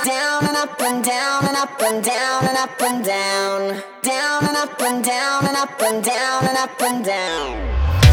Down and up and down and up and down and up and down. Down and up and down and up and down and up and down.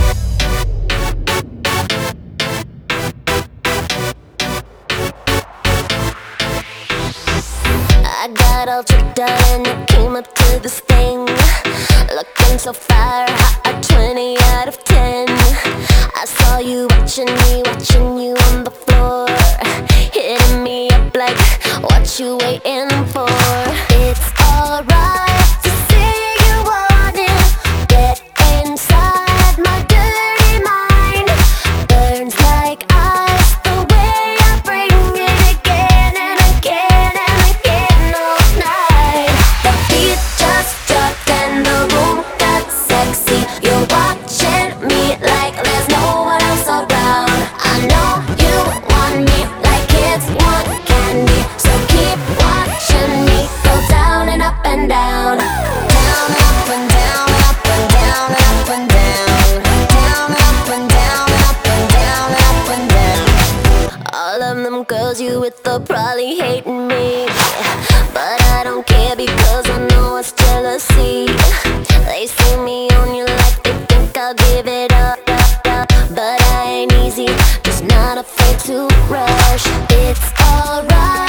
I got all tricked out and I came up to this thing, looking so fire, hot, 20 out of 10. I saw you watching you on the floor, hitting me up like, what you waiting for? It's alright to say you want it. Get inside my dirty mind. Burns like ice the way I bring it again and again and again all night. The beat just dropped and the room got sexy. You're watching me like there's no one else around. I know you want me like kids want candy, so keep watching me go down and up and down. Down and up and down and up and down and up and down. Down and up and down and up and down and up and down. All of them girls you with are probably hating me, but I don't care because I know it's jealousy. They see me on you like they think I'll give it up, but I ain't easy, just not afraid to rush. It's alright